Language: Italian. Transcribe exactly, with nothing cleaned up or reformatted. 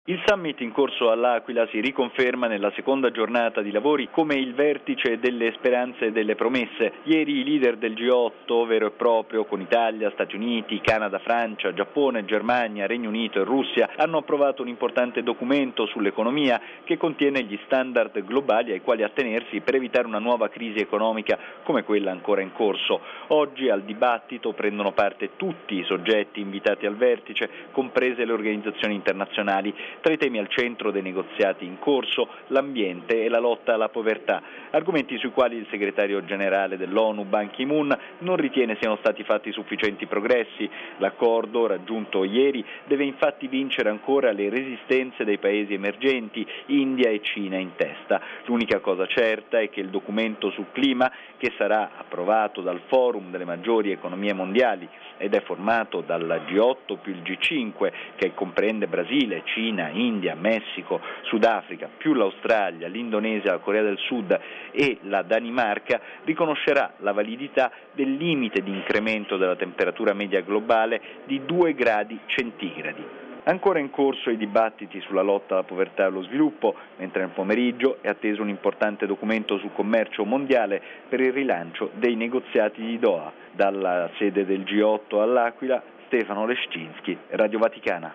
Il summit in corso all'Aquila si riconferma nella seconda giornata di lavori come il vertice delle speranze e delle promesse. Ieri i leader del G otto vero e proprio, con Italia, Stati Uniti, Canada, Francia, Giappone, Germania, Regno Unito e Russia, hanno approvato un importante documento sull'economia che contiene gli standard globali ai quali attenersi per evitare una nuova crisi economica come quella ancora in corso. Oggi al dibattito prendono parte tutti i soggetti invitati al vertice, comprese le organizzazioni internazionali. Tra i temi al centro dei negoziati in corso, l'ambiente e la lotta alla povertà, argomenti sui quali il segretario generale dell'ONU Ban Ki-moon non ritiene siano stati fatti sufficienti progressi. L'accordo raggiunto ieri deve infatti vincere ancora le resistenze dei paesi emergenti, India e Cina in testa. L'unica cosa certa è che il documento sul clima, che sarà approvato dal Forum delle maggiori economie mondiali ed è formato dal G otto più il G cinque, che comprende Brasile, Cina, India, Messico, Sudafrica, più l'Australia, l'Indonesia, la Corea del Sud e la Danimarca, riconoscerà la validità del limite di incremento della temperatura media globale di due gradi centigradi. Ancora in corso i dibattiti sulla lotta alla povertà e allo sviluppo, mentre nel pomeriggio è atteso un importante documento sul commercio mondiale per il rilancio dei negoziati di Doha. Dalla sede del G otto all'Aquila, Stefano Leszczynski, Radio Vaticana.